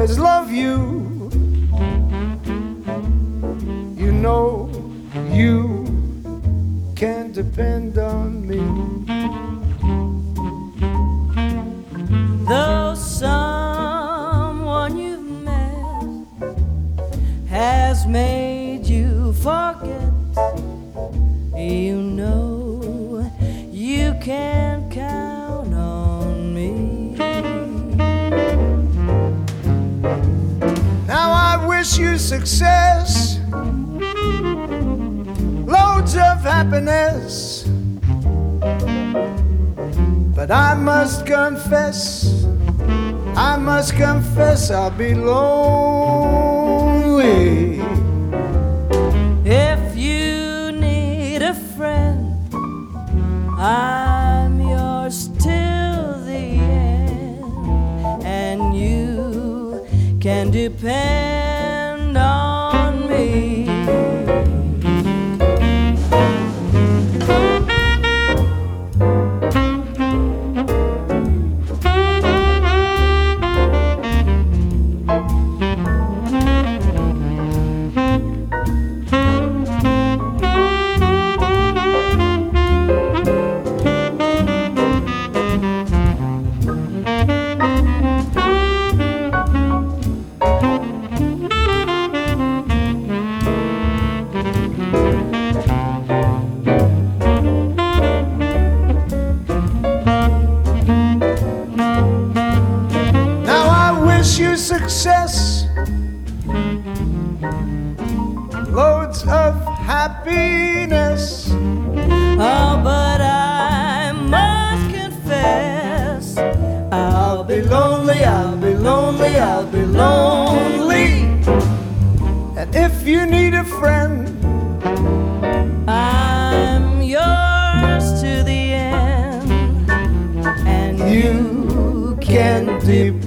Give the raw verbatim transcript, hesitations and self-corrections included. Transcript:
always love you. You know you can depend on me. Though someone you've met has made you forget, you know you can count on me. Now I wish you success, loads of happiness, but I must confess, I must confess I'll be lonely. If you need a friend, I'm yours till the end, and you can depend on me. You success, loads of happiness. Oh, but I must confess, I'll be lonely, I'll be lonely, I'll be lonely. And if you need a friend, I'm yours to the end, and you can depend